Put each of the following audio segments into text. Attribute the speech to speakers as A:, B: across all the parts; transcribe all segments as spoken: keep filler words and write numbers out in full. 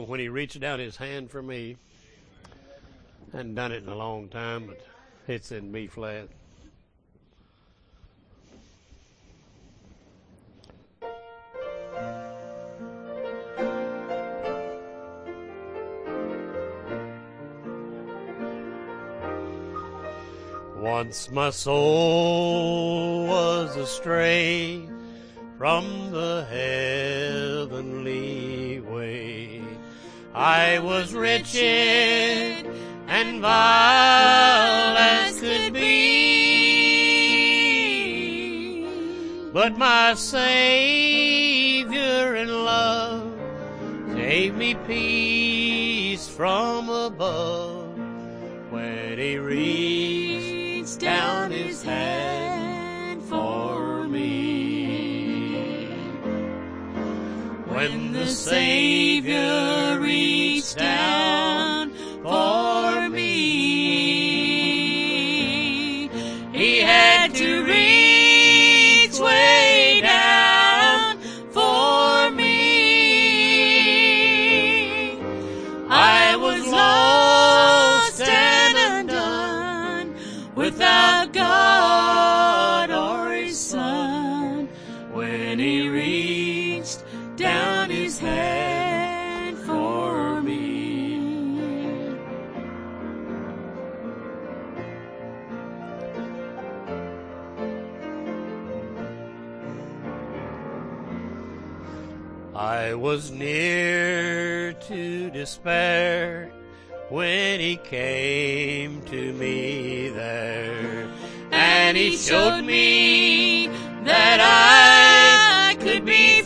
A: When he reached out his hand for me, I hadn't done it in a long time, but it's in B flat. Once my soul was astray from the heavenly way. I was wretched and vile as could be, but my Savior in love gave me peace from above when He reached down His hand for me. When the Savior reached down for me, He had to reach way down for me. I was lost and undone, without God or His Son, when He reached down His hand for me. I was near to despair when He came to me there, and He showed me that I could be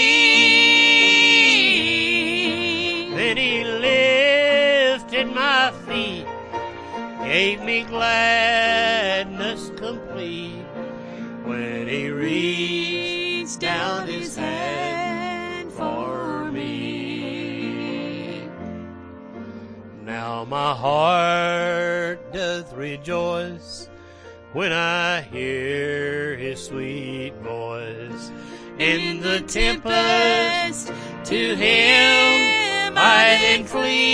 A: free. Then He lifted my feet, gave me gladness complete, when He reached down His hand for me. Now my heart doth rejoice when I hear His sweet voice. In the tempest to Him I then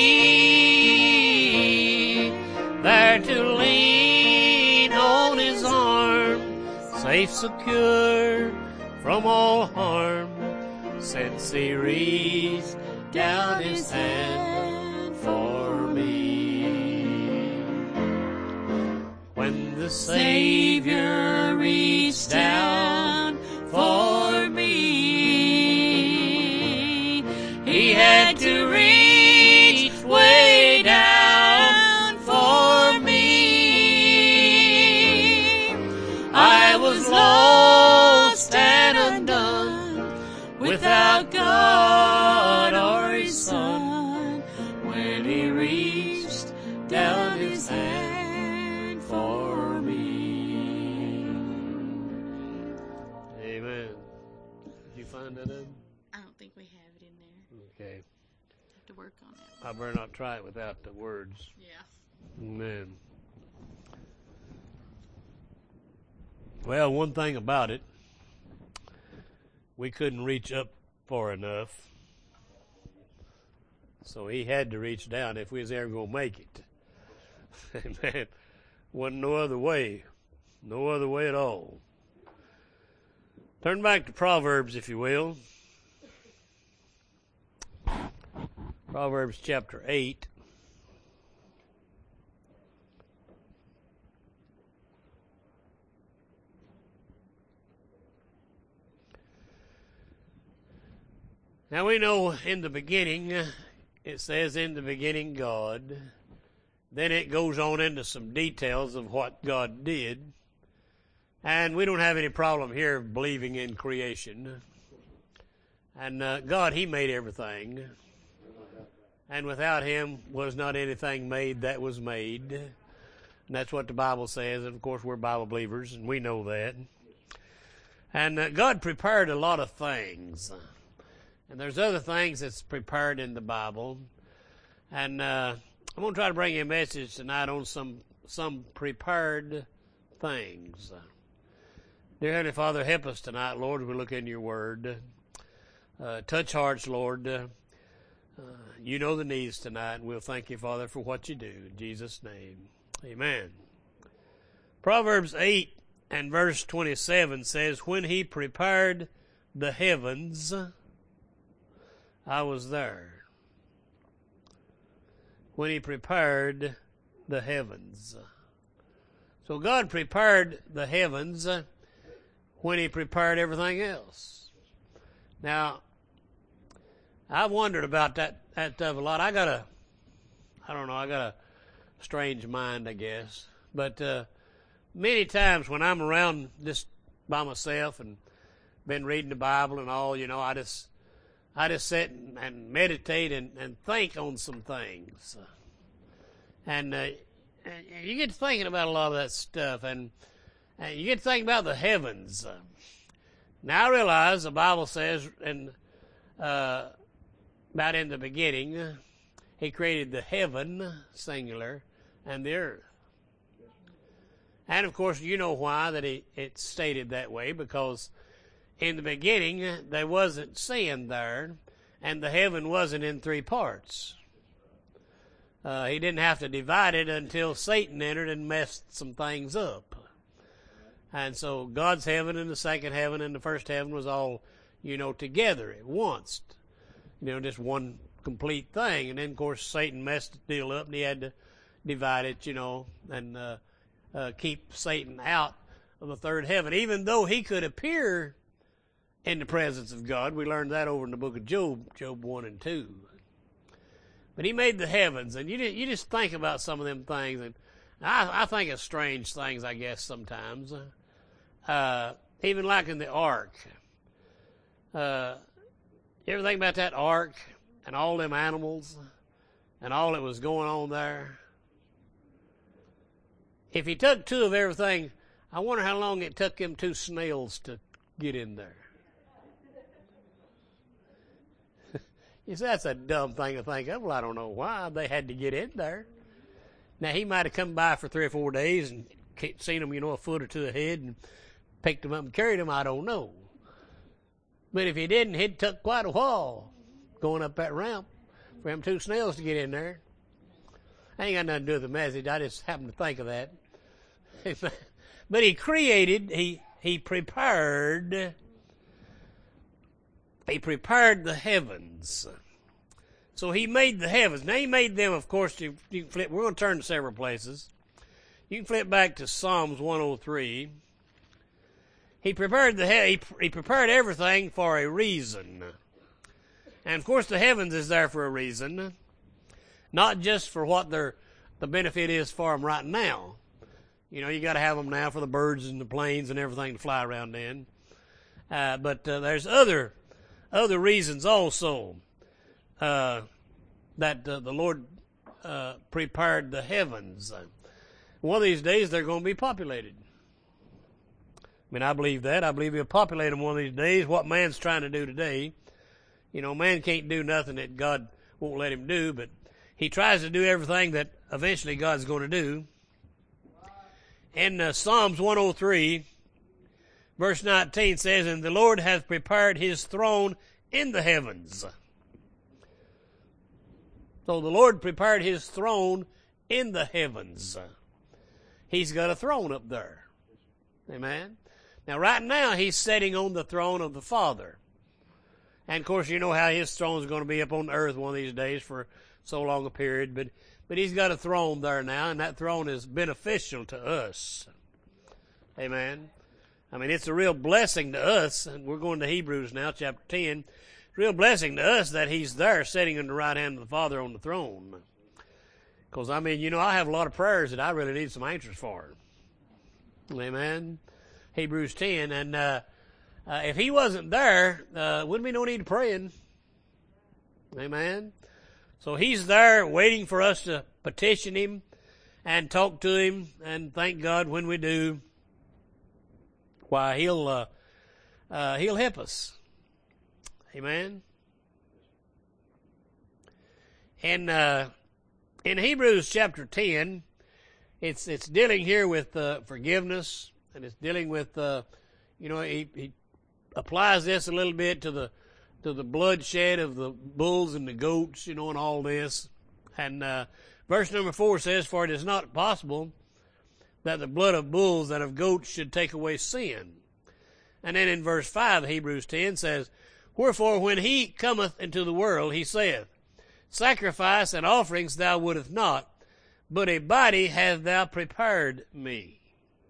A: flee, there to lean on His arm, safe secure from all harm, since He reached down His hand for me. When the Savior reached down for me, He had to reach way down for me. I was lost and undone, without God or His Son, when He reached down His hand for me. Amen. Did you find that in?
B: I don't think we have it in there.
A: Okay.
B: Have to work on it.
A: I better not try it without the words.
B: Yeah.
A: Amen. Well, one thing about it, we couldn't reach up far enough, so He had to reach down if we was ever going to make it. Amen. Wasn't no other way. No other way at all. Turn back to Proverbs, if you will. Proverbs chapter eight. Now we know in the beginning, it says in the beginning God. Then it goes on into some details of what God did. And we don't have any problem here believing in creation. And uh, God, He made everything. And without Him was not anything made that was made. And that's what the Bible says. And of course we're Bible believers and we know that. And uh, God prepared a lot of things. And there's other things that's prepared in the Bible. And uh, I'm going to try to bring you a message tonight on some some prepared things. Dear Heavenly Father, help us tonight, Lord, as we look in your word. Uh, touch hearts, Lord. Uh, you know the needs tonight, and we'll thank you, Father, for what you do. In Jesus' name, amen. Proverbs eight and verse twenty-seven says, when he prepared the heavens, I was there. When he prepared the heavens. So God prepared the heavens when he prepared everything else. Now, I've wondered about that, that stuff a lot. I got a, I don't know, I got a strange mind, I guess. But uh, many times when I'm around just by myself and been reading the Bible and all, you know, I just, I just sit and, and meditate and, and think on some things. And uh, you get to thinking about a lot of that stuff, and, and you get to thinking about the heavens. Now I realize the Bible says, in, uh, about in the beginning, he created the heaven, singular, and the earth. And of course, you know why that he, it's stated that way, because in the beginning there wasn't sin there, and the heaven wasn't in three parts. Uh, he didn't have to divide it until Satan entered and messed some things up. And so God's heaven and the second heaven and the first heaven was all, you know, together at once. You know, just one complete thing. And then, of course, Satan messed the deal up, and he had to divide it, you know, and uh, uh, keep Satan out of the third heaven. Even though he could appear in the presence of God. We learned that over in the book of Job, Job one and two. But he made the heavens, and you just, you just think about some of them things, and I, I think of strange things, I guess, sometimes. Uh, even like in the ark. Uh, you ever think about that ark and all them animals and all that was going on there? If he took two of everything, I wonder how long it took them two snails to get in there. You say that's a dumb thing to think of. Well, I don't know why they had to get in there. Now, he might have come by for three or four days and seen them, you know, a foot or two ahead and picked them up and carried them. I don't know. But if he didn't, he'd took quite a while going up that ramp for them two snails to get in there. I ain't got nothing to do with the message. I just happened to think of that. But he created, he, he prepared... He prepared the heavens. So he made the heavens. Now he made them, of course, you, you can flip. We're going to turn to several places. You can flip back to Psalms one oh three. He prepared the he, he prepared everything for a reason. And of course the heavens is there for a reason. Not just for what their the benefit is for them right now. You know, you got to have them now for the birds and the planes and everything to fly around in. Uh, but uh, there's other Other reasons also uh, that uh, the Lord uh, prepared the heavens. One of these days they're going to be populated. I mean, I believe that. I believe he'll populate them one of these days. What man's trying to do today, you know, man can't do nothing that God won't let him do, but he tries to do everything that eventually God's going to do. In uh, Psalms one oh three, verse nineteen says, and the Lord hath prepared his throne in the heavens. So the Lord prepared his throne in the heavens. He's got a throne up there. Amen. Now right now he's sitting on the throne of the Father. And of course you know how his throne is going to be up on the earth one of these days for so long a period. But, but he's got a throne there now, and that throne is beneficial to us. Amen. I mean, it's a real blessing to us, and we're going to Hebrews now, chapter ten. It's a real blessing to us that he's there sitting on the right hand of the Father on the throne. Because, I mean, you know, I have a lot of prayers that I really need some answers for. Amen. Hebrews ten. And uh, uh, if he wasn't there, uh, wouldn't be no need of praying. Amen. So he's there waiting for us to petition him and talk to him, and thank God when we do. Why, he'll uh, uh, he'll help us. Amen. And uh, in Hebrews chapter ten, it's it's dealing here with uh, forgiveness, and it's dealing with uh, you know he, he applies this a little bit to the to the bloodshed of the bulls and the goats, you know, and all this. And uh, verse number four says, "For it is not possible that the blood of bulls and of goats should take away sin." And then in verse five, Hebrews ten says, "Wherefore when he cometh into the world, he saith, Sacrifice and offerings thou wouldest not, but a body hast thou prepared me."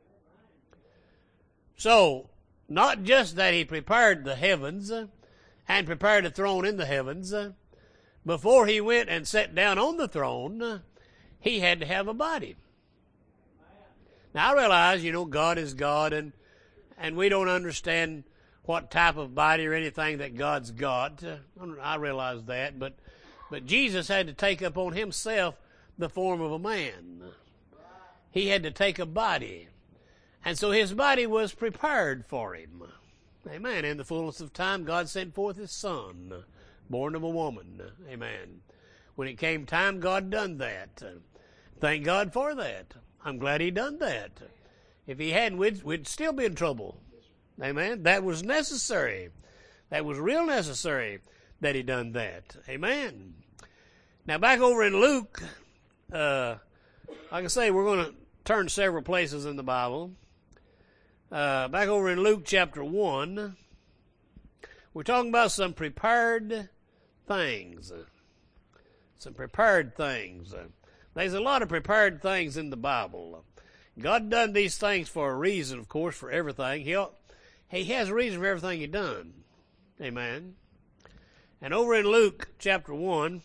A: So, not just that he prepared the heavens and prepared a throne in the heavens, before he went and sat down on the throne, he had to have a body. Now, I realize, you know, God is God, and and we don't understand what type of body or anything that God's got. I realize that, but but Jesus had to take upon himself the form of a man. He had to take a body. And so his body was prepared for him. Amen. In the fullness of time, God sent forth his Son, born of a woman. Amen. When it came time, God done that. Thank God for that. I'm glad he done that. If he hadn't, we'd, we'd still be in trouble. Amen. That was necessary. That was real necessary that he done that. Amen. Now back over in Luke, uh, like I say, we're going to turn several places in the Bible. Uh, back over in Luke chapter one, we're talking about some prepared things. Some prepared things. There's a lot of prepared things in the Bible. God done these things for a reason, of course, for everything. He, he has a reason for everything he done. Amen. And over in Luke chapter one,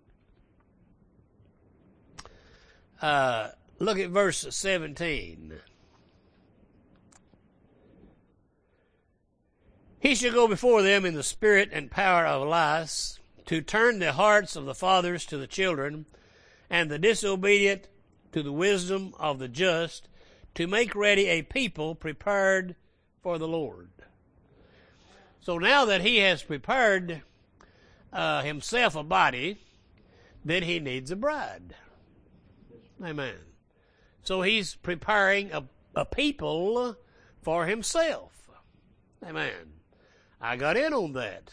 A: uh, look at verse seventeen. "He shall go before them in the spirit and power of Elias, to turn the hearts of the fathers to the children, and the disobedient to the wisdom of the just, to make ready a people prepared for the Lord." So now that he has prepared uh, himself a body, then he needs a bride. Amen. So he's preparing a, a people for himself. Amen. I got in on that.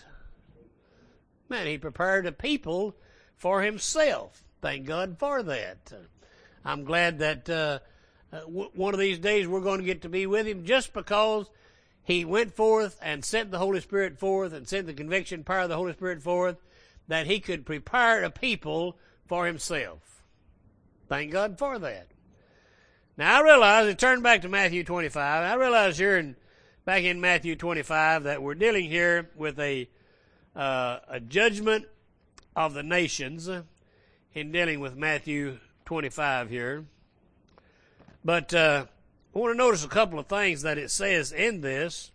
A: Man, he prepared a people for himself. Thank God for that. I'm glad that uh, uh, w- one of these days we're going to get to be with him, just because he went forth and sent the Holy Spirit forth and sent the conviction power of the Holy Spirit forth, that he could prepare a people for himself. Thank God for that. Now I realize, and turn back to Matthew twenty-five, I realize here in, back in Matthew twenty-five that we're dealing here with a, uh, a judgment of the nations in dealing with Matthew twenty-five here. But uh, I want to notice a couple of things that it says in this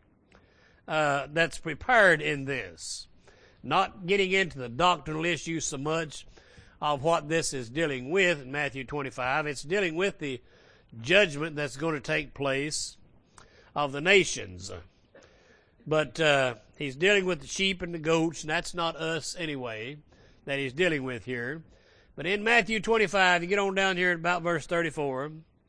A: uh, that's prepared in this. Not getting into the doctrinal issues so much of what this is dealing with in Matthew twenty-five. It's dealing with the judgment that's going to take place of the nations. But uh, he's dealing with the sheep and the goats, and that's not us anyway that he's dealing with here. But in Matthew twenty-five, you get on down here at about verse thirty-four,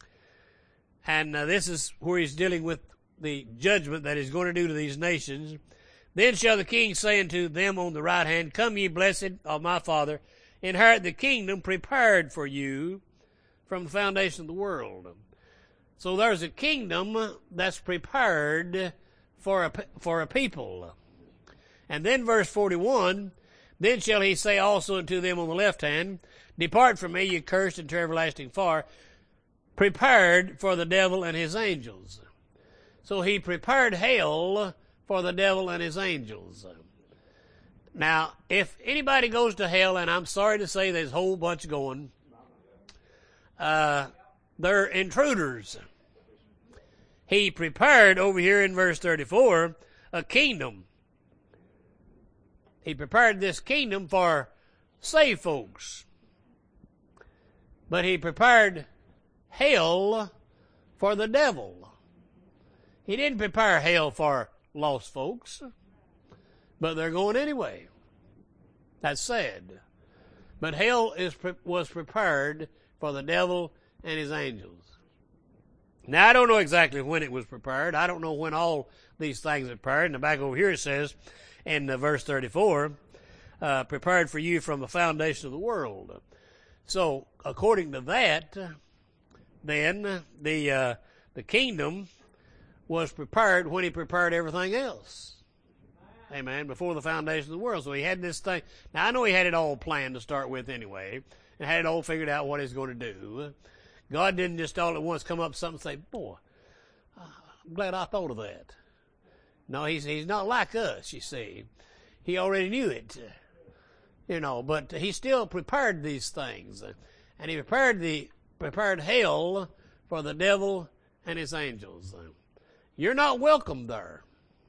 A: and uh, this is where he's dealing with the judgment that he's going to do to these nations. "Then shall the king say unto them on the right hand, Come ye blessed of my Father, inherit the kingdom prepared for you from the foundation of the world." So there's a kingdom that's prepared for a, for a people. And then verse forty-one, "Then shall he say also unto them on the left hand, Depart from me, ye cursed, into everlasting fire, prepared for the devil and his angels." So he prepared hell for the devil and his angels. Now, if anybody goes to hell, and I'm sorry to say there's a whole bunch going, uh, they're intruders. He prepared, over here in verse thirty-four, a kingdom. He prepared this kingdom for saved folks. But he prepared hell for the devil. He didn't prepare hell for lost folks, but they're going anyway. That's sad. But hell is was prepared for the devil and his angels. Now, I don't know exactly when it was prepared. I don't know when all these things are prepared. And the back over here it says, in uh, verse thirty-four, uh, prepared for you from the foundation of the world. So, according to that, then the uh, the kingdom was prepared when he prepared everything else. Amen. Before the foundation of the world. So he had this thing. Now, I know he had it all planned to start with anyway, and had it all figured out what he's going to do. God didn't just all at once come up with something and say, boy, I'm glad I thought of that. No, he's he's not like us, you see. He already knew it. You know, but he still prepared these things. And he prepared the prepared hell for the devil and his angels. You're not welcome there.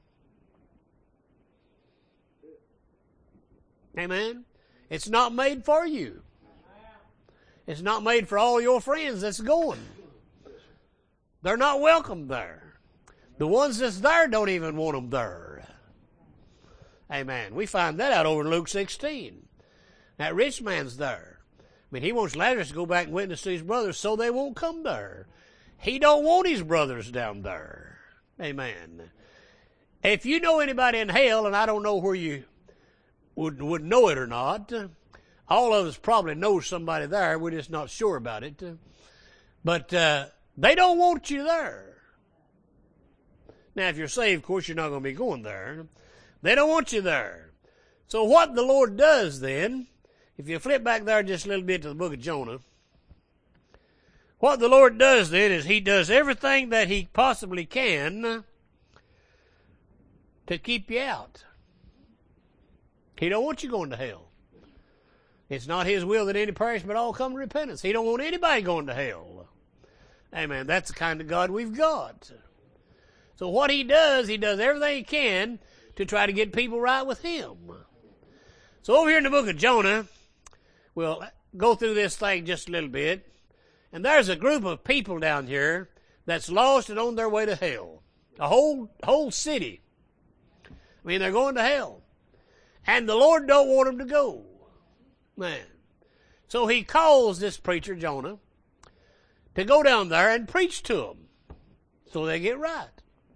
A: Amen. It's not made for you. It's not made for all your friends that's going. They're not welcome there. The ones that's there don't even want them there. Amen. We find that out over in Luke sixteen. That rich man's there. I mean, he wants Lazarus to go back and witness to his brothers so they won't come there. He don't want his brothers down there. Amen. If you know anybody in hell, and I don't know where you would would know it or not, all of us probably know somebody there. We're just not sure about it. But uh, they don't want you there. Now, if you're saved, of course, you're not going to be going there. They don't want you there. So what the Lord does then, if you flip back there just a little bit to the book of Jonah, what the Lord does then is he does everything that he possibly can to keep you out. He don't want you going to hell. It's not his will that any perish, but all come to repentance. He don't want anybody going to hell. Amen. That's the kind of God we've got. So what he does, he does everything he can to try to get people right with him. So over here in the book of Jonah, we'll go through this thing just a little bit. And there's a group of people down here that's lost and on their way to hell. A whole whole city. I mean, they're going to hell. And the Lord don't want them to go. Man. So he calls this preacher, Jonah, to go down there and preach to them so they get right.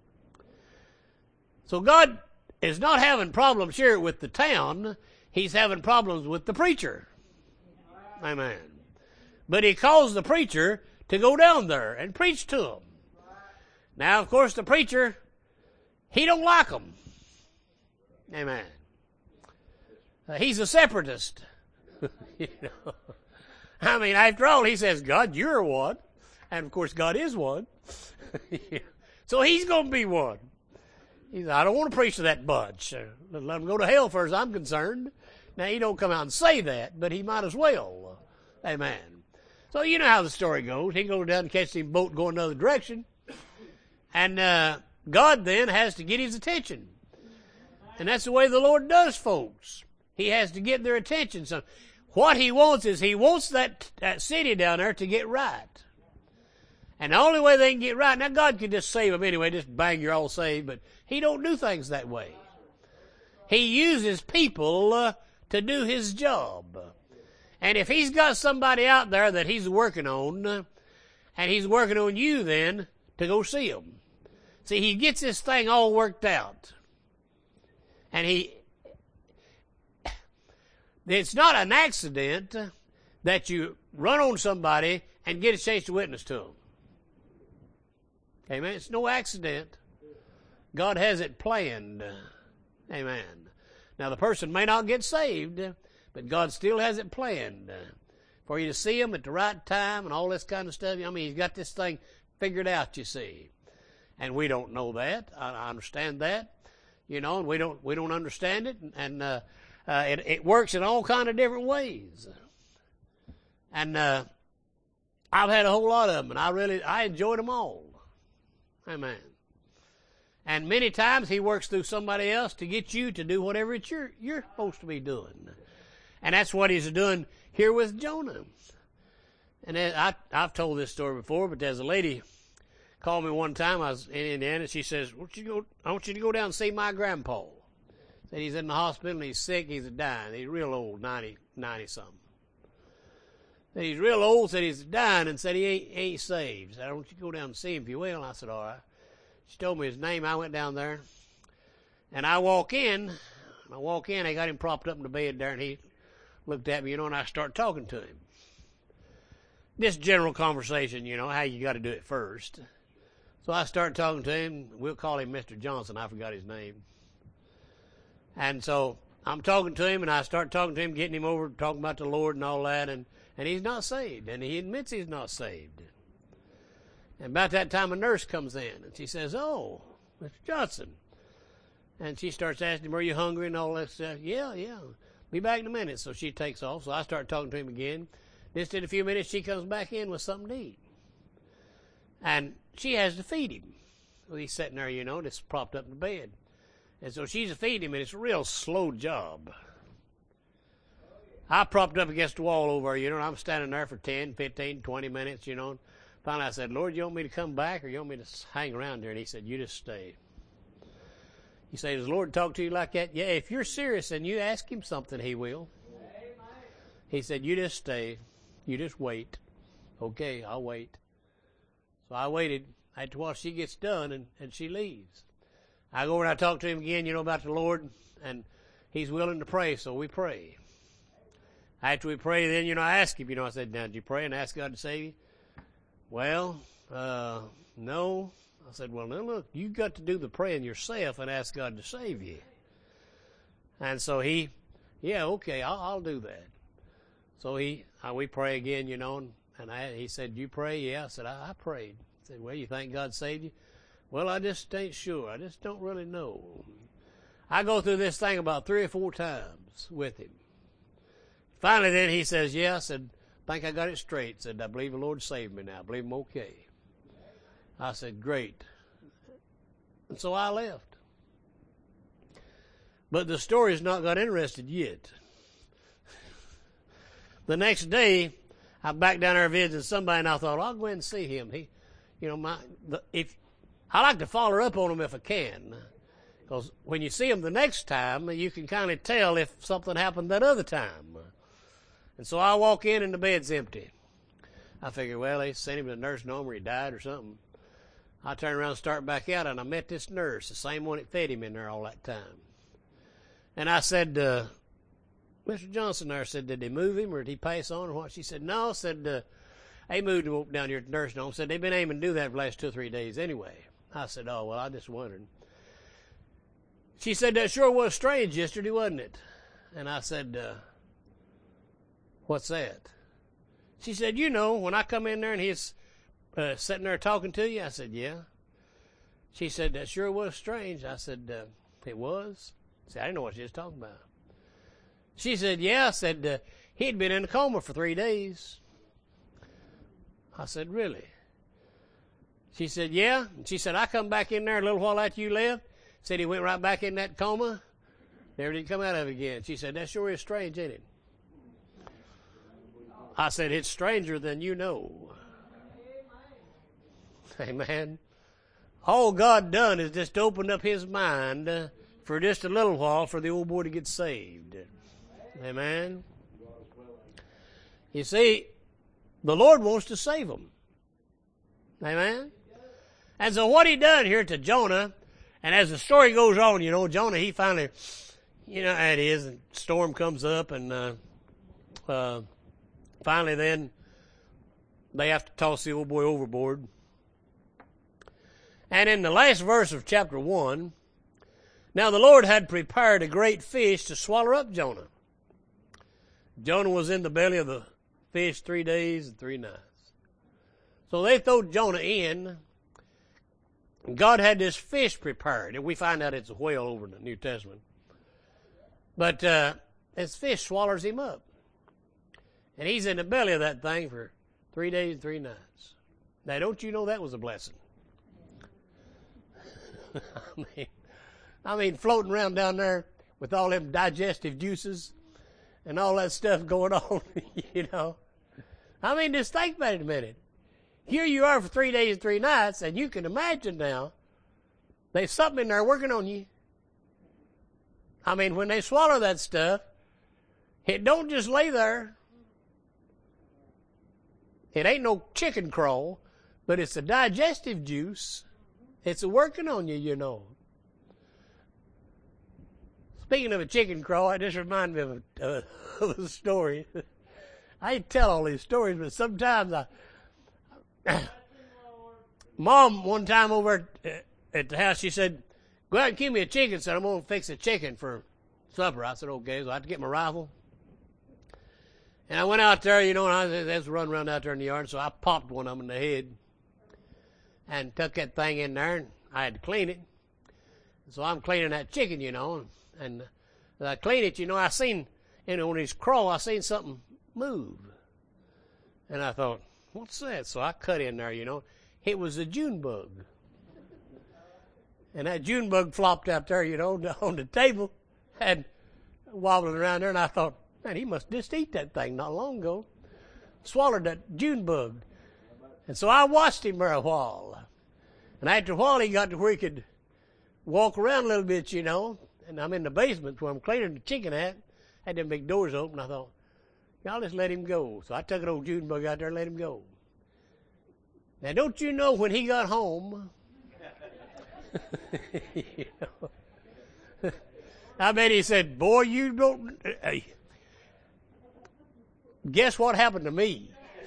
A: So God is not having problems here with the town. He's having problems with the preacher. Amen. But he calls the preacher to go down there and preach to them. Now, of course, the preacher, he don't like them. Amen. Uh, he's a separatist. You know? I mean, after all, he says, God, you're one. And, of course, God is one. So he's going to be one. He said, I don't want to preach to that bunch. Uh, let them go to hell as far as I'm concerned. Now, he don't come out and say that, but he might as well. Amen. So you know how the story goes. He goes down and catches him boat going another direction. And uh, God then has to get his attention. And that's the way the Lord does, folks. He has to get their attention. So what he wants is he wants that, that city down there to get right. And the only way they can get right, now God can just save them anyway, just bang, you're all saved, but he don't do things that way. He uses people uh, to do his job. And if he's got somebody out there that he's working on, uh, and he's working on you then to go see them. See, he gets this thing all worked out. And he, it's not an accident that you run on somebody and get a chance to witness to them. Amen. It's no accident. God has it planned. Amen. Now, the person may not get saved, but God still has it planned for you to see him at the right time and all this kind of stuff. I mean, he's got this thing figured out, you see. And we don't know that. I, I understand that. You know, and we don't we don't understand it. And uh, uh, it, it works in all kind of different ways. And uh, I've had a whole lot of them, and I really, I enjoyed them all. Amen. And many times he works through somebody else to get you to do whatever it's you're, you're supposed to be doing. And that's what he's doing here with Jonah. And I, I've told this story before, but there's a lady called me one time. I was in Indiana. She says, I want you to go, I want you to go down and see my grandpa. Said he's in the hospital and he's sick. He's dying. He's real old, ninety, ninety something. Said he's real old. Said he's dying and said he ain't, ain't saved. Said, I want you to go down and see him if you will. And I said, all right. She told me his name. I went down there. And I walk in And I walk in, I got him propped up in the bed there, and he looked at me, you know, and I start talking to him. This general conversation, you know, how you got to do it first. So I started talking to him. We'll call him Mister Johnson. I forgot his name. And so I'm talking to him, and I start talking to him, getting him over, talking about the Lord and all that, and, and he's not saved, and he admits he's not saved. And about that time, a nurse comes in, and she says, "Oh, Mister Johnson." And she starts asking him, "Are you hungry?" and all that stuff. "Yeah, yeah. Be back in a minute." So she takes off. So I start talking to him again. Just in a few minutes, she comes back in with something to eat. And she has to feed him. Well, he's sitting there, you know, just propped up in the bed. And so she's feeding him, and it's a real slow job. I propped up against the wall over her, you know, and I'm standing there for ten, fifteen, twenty minutes, you know. Finally, I said, "Lord, you want me to come back or you want me to hang around there?" And he said, "You just stay." You say, "Does the Lord talk to you like that?" "Yeah, if you're serious and you ask him something, he will." He said, "You just stay. You just wait." "Okay, I'll wait." So I waited after while she gets done, and, and she leaves. I go over and I talk to him again, you know, about the Lord, and he's willing to pray, so we pray. After we pray, then, you know, I ask him, you know, I said, "Now, did you pray and ask God to save you?" "Well, uh, no." I said, "Well, now look, you got to do the praying yourself and ask God to save you." And so he, "Yeah, okay, I'll, I'll do that." So he, uh, we pray again, you know, and, and I, he said, "You pray?" "Yeah." I said, I, I prayed." I said, "Well, you think God saved you?" "Well, I just ain't sure. I just don't really know." I go through this thing about three or four times with him. Finally, then he says, "Yeah." I said, "I think I got it straight." I said, "I believe the Lord saved me now. I believe I'm okay." I said, "Great." And so I left. But the story's not got interested yet. The next day, I'm back down there visiting somebody, and I thought, I'll go ahead and see him. He, you know, my the, if I like to follow up on him if I can, because when you see him the next time, you can kind of tell if something happened that other time. And so I walk in, and the bed's empty. I figure, well, they sent him to the nursing home or he died or something. I turn around and start back out, and I met this nurse, the same one that fed him in there all that time. And I said, uh, "Mister Johnson," there, I said, "did they move him or did he pass on or what?" She said, "No." I said, uh, "They moved him down here at the nursing home." Said, "They've been aiming to do that for the last two or three days anyway." I said, "Oh, well, I just wondered." She said, "That sure was strange yesterday, wasn't it?" And I said, uh, "What's that?" She said, "You know, when I come in there and he's uh, sitting there talking to you." I said, "Yeah." She said, "That sure was strange." I said, uh, "It was?" See, I didn't know what she was talking about. She said, "Yeah." I said, uh, "He'd been in a coma for three days. I said, "Really?" She said, "Yeah." And she said, "I come back in there a little while after you left." Said he went right back in that coma. Never did come out of it again. She said, "That sure is strange, ain't it?" I said, "It's stranger than you know." Amen. All God done is just opened up his mind uh, for just a little while for the old boy to get saved. Amen. You see, the Lord wants to save him. Amen. And so what he done here to Jonah, and as the story goes on, you know, Jonah, he finally, you know how it is, and storm comes up, and uh, uh, finally then they have to toss the old boy overboard. And in the last verse of chapter one, now the Lord had prepared a great fish to swallow up Jonah. Jonah was in the belly of the fish three days and three nights. So they throw Jonah in. God had this fish prepared, and we find out it's a whale over in the New Testament. But uh, this fish swallows him up. And he's in the belly of that thing for three days and three nights. Now, don't you know that was a blessing? I mean, I mean, floating around down there with all them digestive juices and all that stuff going on, you know. I mean, just think about it a minute. Here you are for three days and three nights, and you can imagine now, there's something in there working on you. I mean, when they swallow that stuff, it don't just lay there. It ain't no chicken crawl, but it's a digestive juice. It's a working on you, you know. Speaking of a chicken crawl, it just reminded me of a, uh, of a story. I hate to tell all these stories, but sometimes I... Mom, one time over at, at the house, she said, go out and give me a chicken. Said, I'm going to fix a chicken for supper. I said, okay. So I had to get my rifle. And I went out there, you know, and I, I was running around out there in the yard, so I popped one of them in the head and took that thing in there, and I had to clean it. So I'm cleaning that chicken, you know, and as I clean it, you know, I seen, you know, when he's crawl, I seen something move. And I thought, what's that? So I cut in there, you know. It was a June bug. And that June bug flopped out there, you know, on the table and wobbling around there. And I thought, man, he must just eat that thing not long ago. Swallowed that June bug. And so I watched him for a while. And after a while, he got to where he could walk around a little bit, you know. And I'm in the basement where I'm cleaning the chicken at. Had them big doors open. I thought, y'all just let him go. So I took an old June bug out there and let him go. Now, don't you know when he got home, you know, I bet he said, boy, you don't, uh, guess what happened to me?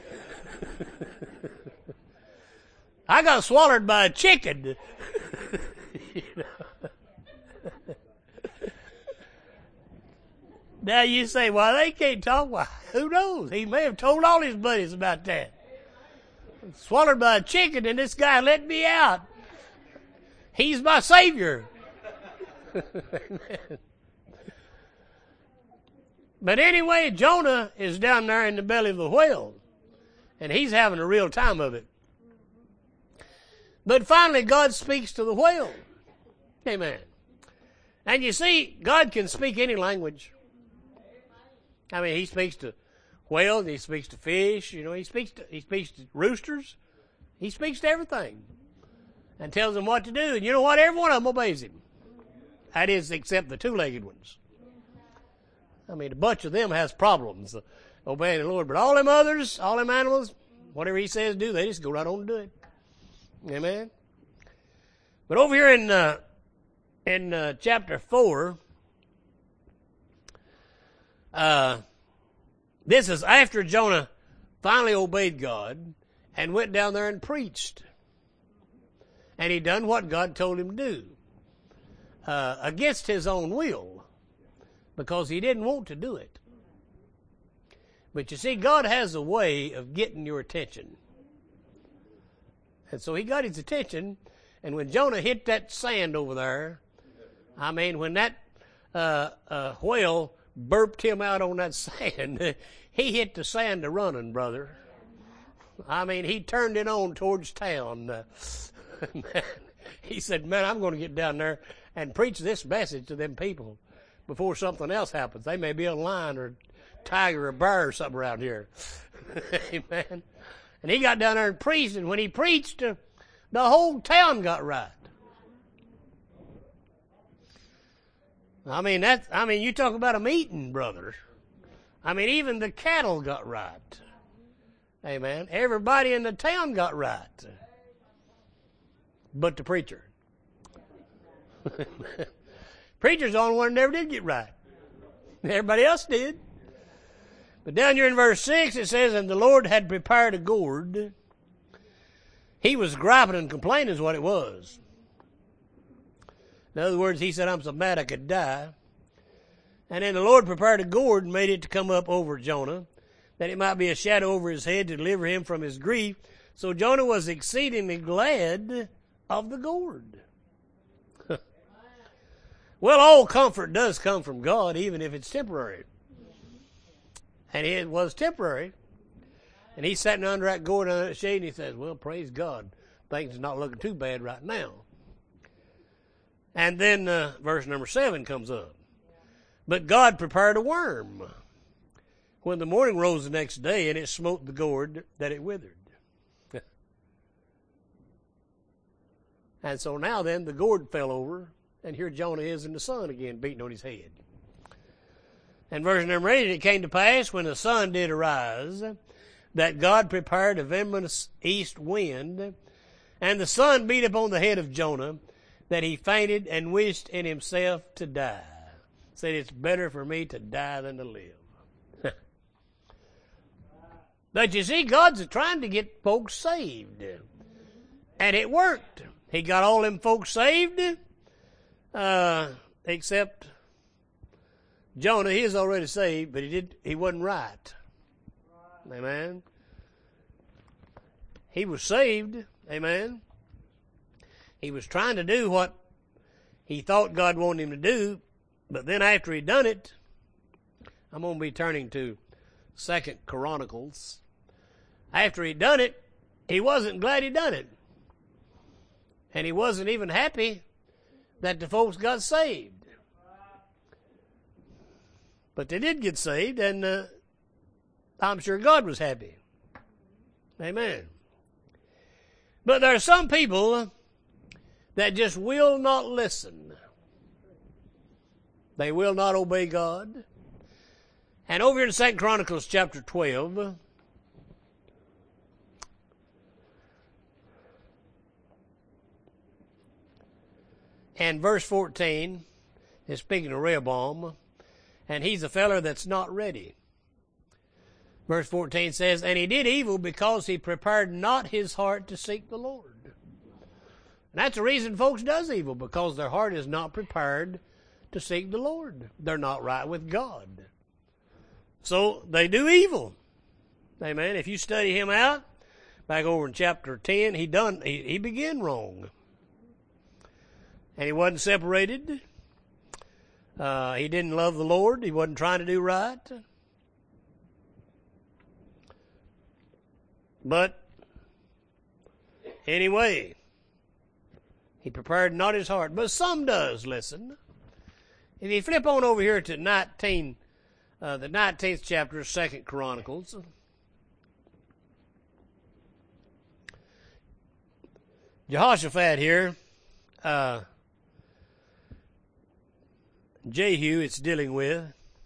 A: I got swallowed by a chicken. You know? Now you say, well, they can't talk. Well, who knows? He may have told all his buddies about that. Swallowed by a chicken, and this guy let me out. He's my savior. But anyway, Jonah is down there in the belly of the whale, and he's having a real time of it. But finally, God speaks to the whale. Amen. And you see, God can speak any language. I mean, he speaks to whales, he speaks to fish, you know, he speaks to, he speaks to roosters. He speaks to everything and tells them what to do. And you know what? Every one of them obeys him. That is, except the two-legged ones. I mean, a bunch of them has problems uh, obeying the Lord. But all them others, all them animals, whatever he says do, they just go right on and do it. Amen. But over here in uh, in uh, chapter four, uh, this is after Jonah finally obeyed God and went down there and preached. And he done what God told him to do. Uh, against his own will. Because he didn't want to do it. But you see, God has a way of getting your attention. And so he got his attention. And when Jonah hit that sand over there, I mean, when that uh, uh, whale burped him out on that sand, he hit the sand a running, brother. I mean, he turned it on towards town. Uh, man, he said, man, I'm going to get down there and preach this message to them people before something else happens. They may be a lion or a tiger or a bear or something around here. Amen. And he got down there and preached, and when he preached, uh, the whole town got right. I mean, that, I mean, you talk about a meeting, brother. I mean, even the cattle got right. Amen. Everybody in the town got right. But the preacher. Preacher's the only one that never did get right. Everybody else did. But down here in verse six it says, and the Lord had prepared a gourd. He was griping and complaining is what it was. In other words, he said, I'm so mad I could die. And then the Lord prepared a gourd and made it to come up over Jonah, that it might be a shadow over his head to deliver him from his grief. So Jonah was exceedingly glad of the gourd. Well, all comfort does come from God, even if it's temporary. And it was temporary. And he's sitting under that gourd under that shade, and he says, well, praise God. Things are not looking too bad right now. And then uh, verse number seven comes up. But God prepared a worm when the morning rose the next day, and it smote the gourd that it withered. And so now then, the gourd fell over, and here Jonah is in the sun again, beating on his head. And verse number eight, it came to pass when the sun did arise, that God prepared a venomous east wind, and the sun beat upon the head of Jonah, that he fainted and wished in himself to die. said, it's better for me to die than to live. But you see, God's trying to get folks saved. And it worked. He got all them folks saved, uh, except Jonah. He was already saved, but he did he wasn't right. Amen. He was saved. Amen. He was trying to do what he thought God wanted him to do, but then after he done it, I'm going to be turning to Second Chronicles. After he done it, he wasn't glad he done it. And he wasn't even happy that the folks got saved. But they did get saved, and uh, I'm sure God was happy. Amen. But there are some people that just will not listen. They will not obey God. And over in Second Chronicles chapter twelve, and verse fourteen is speaking of Rehoboam, and he's a feller that's not ready. Verse fourteen says, and he did evil because he prepared not his heart to seek the Lord. And that's the reason folks does evil, because their heart is not prepared to seek the Lord. They're not right with God. So they do evil. Amen. If you study him out, back over in chapter ten, he done he, he began wrong. And he wasn't separated. Uh, he didn't love the Lord. He wasn't trying to do right. But anyway, he prepared not his heart. But some does listen. If you flip on over here to nineteen, uh, the nineteenth chapter of Second Chronicles, Jehoshaphat here, uh, Jehu it's dealing with.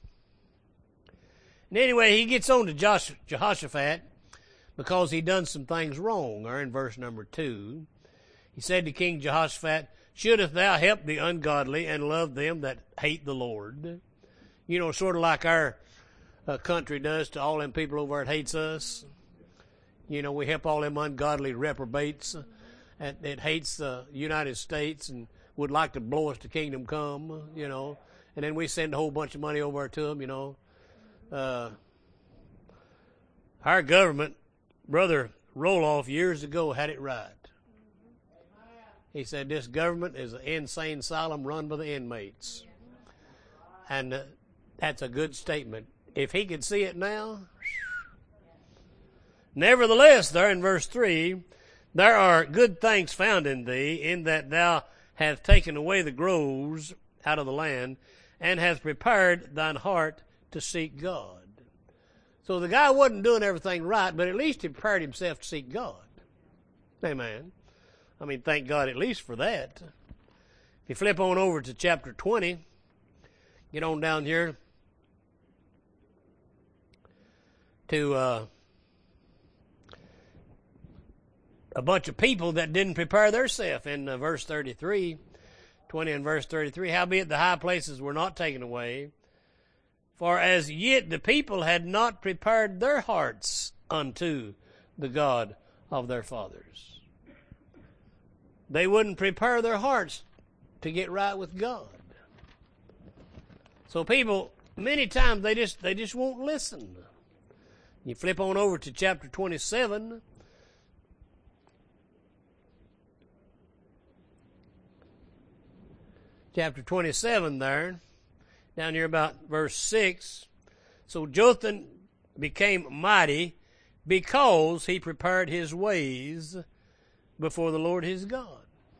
A: And anyway, he gets on to Josh, Jehoshaphat because he done some things wrong. Or in verse number two, he said to King Jehoshaphat, shouldest thou help the ungodly and love them that hate the Lord? You know, sort of like our uh, country does to all them people over there that hates us. You know, we help all them ungodly reprobates that, that hates the United States and would like to blow us to kingdom come, you know. And then we send a whole bunch of money over to them, you know. Uh, our government, Brother Roloff, years ago had it right. He said this government is an insane asylum run by the inmates. And uh, that's a good statement. If he could see it now. Nevertheless, there in verse three, there are good things found in thee, in that thou hast taken away the groves out of the land, and hast prepared thine heart to seek God. So the guy wasn't doing everything right, but at least he prepared himself to seek God. Amen. I mean, thank God at least for that. If you flip on over to chapter twenty, get on down here to uh, a bunch of people that didn't prepare theirself in uh, verse thirty-three, twenty and verse thirty-three. Howbeit the high places were not taken away, for as yet the people had not prepared their hearts unto the God of their fathers. They wouldn't prepare their hearts to get right with God. So people, many times they just they just won't listen. You flip on over to chapter twenty-seven. Chapter twenty-seven there, down here about verse six. So Jotham became mighty because he prepared his ways before the Lord his God.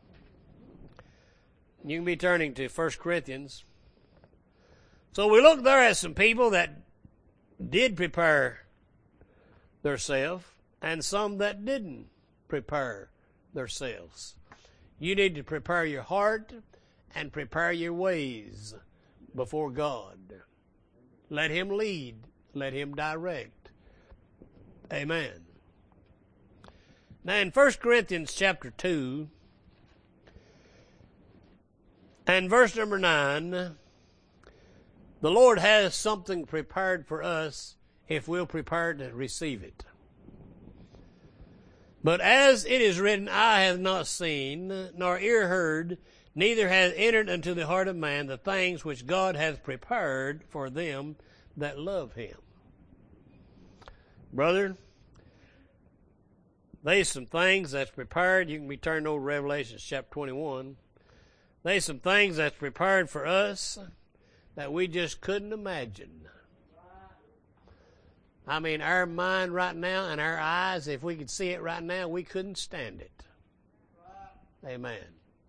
A: You can be turning to First Corinthians. So we look there at some people that did prepare themselves and some that didn't prepare themselves. You need to prepare your heart and prepare your ways before God. Let him lead. Let him direct. Amen. Now in First Corinthians chapter two and verse number nine, The Lord has something prepared for us if we'll prepare to receive it. But as it is written, eye hath not seen, nor ear heard, neither hath entered into the heart of man the things which God hath prepared for them that love him. Brother, there's some things that's prepared. You can be turned over to Revelation chapter twenty-one. There's some things that's prepared for us that we just couldn't imagine. I mean, our mind right now and our eyes, if we could see it right now, we couldn't stand it. Amen.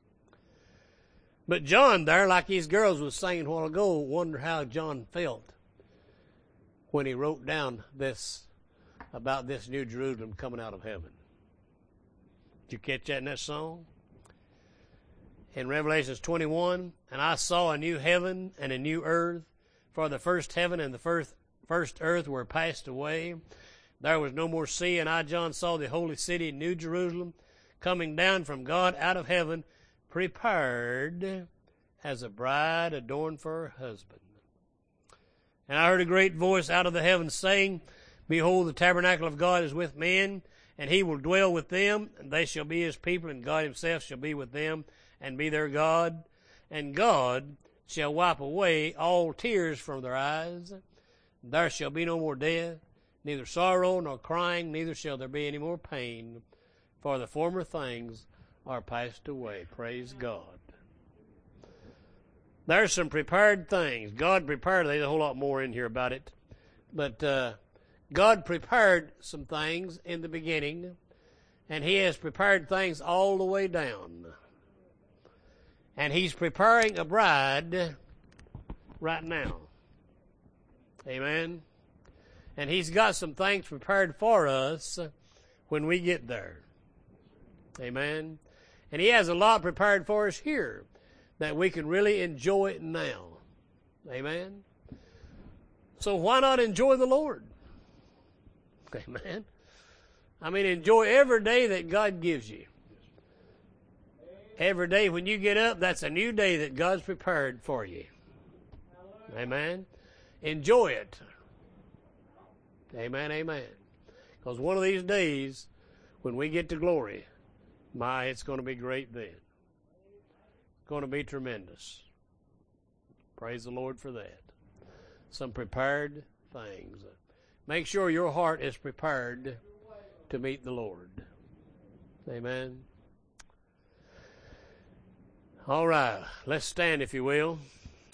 A: But John there, like these girls was saying a while ago, wonder how John felt when he wrote down this, about this New Jerusalem coming out of heaven. Did you catch that in that song? In Revelation twenty-one, and I saw a new heaven and a new earth, for the first heaven and the first first earth were passed away. There was no more sea, and I, John, saw the holy city, New Jerusalem, coming down from God out of heaven, prepared as a bride adorned for her husband. And I heard a great voice out of the heavens saying, Behold, the tabernacle of God is with men, and he will dwell with them, and they shall be his people, and God himself shall be with them, and be their God. And God shall wipe away all tears from their eyes. There shall be no more death, neither sorrow nor crying, neither shall there be any more pain, for the former things are passed away. Praise God. There's some prepared things. God prepared, there's a whole lot more in here about it. But uh, God prepared some things in the beginning, and he has prepared things all the way down. And he's preparing a bride right now. Amen. And he's got some things prepared for us when we get there. Amen. And he has a lot prepared for us here that we can really enjoy it now. Amen. So why not enjoy the Lord? Amen. I mean, enjoy every day that God gives you. Every day when you get up, that's a new day that God's prepared for you. Amen. Enjoy it. Amen, amen. Because one of these days, when we get to glory, my, it's going to be great then. It's going to be tremendous. Praise the Lord for that. Some prepared things. Make sure your heart is prepared to meet the Lord. Amen. All right, let's stand if you will.